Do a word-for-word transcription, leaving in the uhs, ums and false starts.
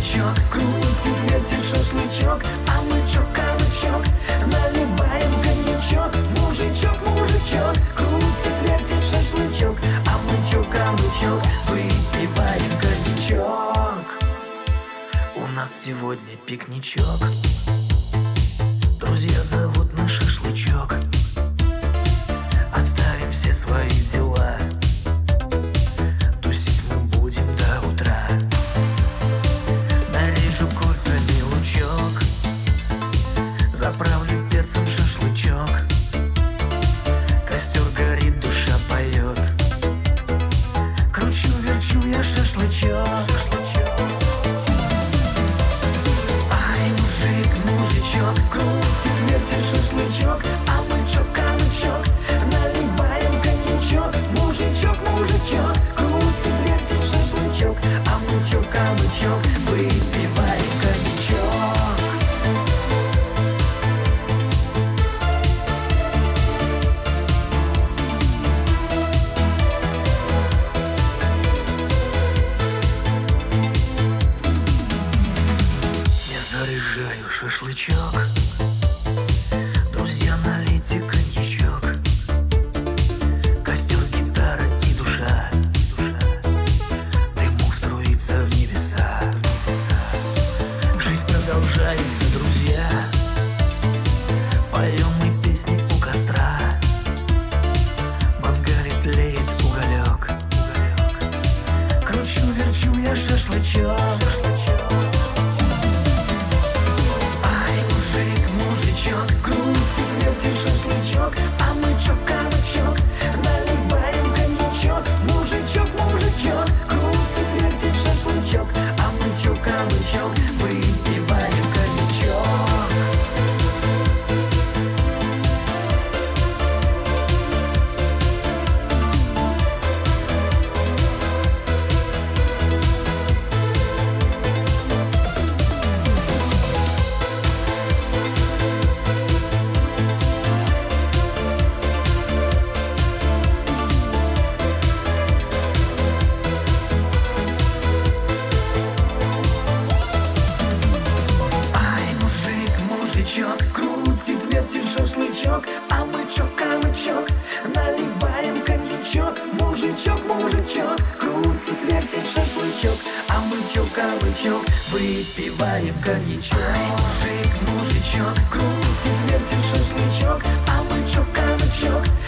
мужичок, крутит, вертит шашлычок, а мы чё, кабачок, наливаем коньячок. Мужичок, мужичок, крутит, вертит шашлычок, а мы чё, кабачок, выпиваем коньячок. У нас сегодня пикничок, друзья зовут на шашлычок. Оставим все свои дела, тусить мы будем до утра. Нарежу кольцами лучок, заправлю перцем шашлычок. Костер горит, душа поет, кручу-верчу я шашлычок. Крутит, вертит шашлычок, а мы чё, кабачок, наливаем коньячок. Мужичок, мужичок, крутит, вертит шашлычок, а мы чё, кабачок, выпиваем коньячок. Я заряжаю шашлычок, друзья, налейте коньячок. Костер, гитара и душа, дымок струится в небеса. Жизнь продолжается, друзья, поем мы песни у костра. мангале тлеет уголек, кручу-верчу я шашлычок. Крутит, вертит шашлычок, а мы чё, кабачок, наливаем коньячок. Мужичок, мужичок, крутит, вертит шашлычок, а мы чё, кабачок, выпиваем коньячок. Крутит, вертит шашлычок, а мы чё, кабачок, наливаем коньячок. Мужичок, мужичок, крутит, вертит шашлычок, а мы чё, кабачок, выпиваем коньячок. Мужик, мужичок, крутит, вертит шашлычок, а мы чё, кабачок,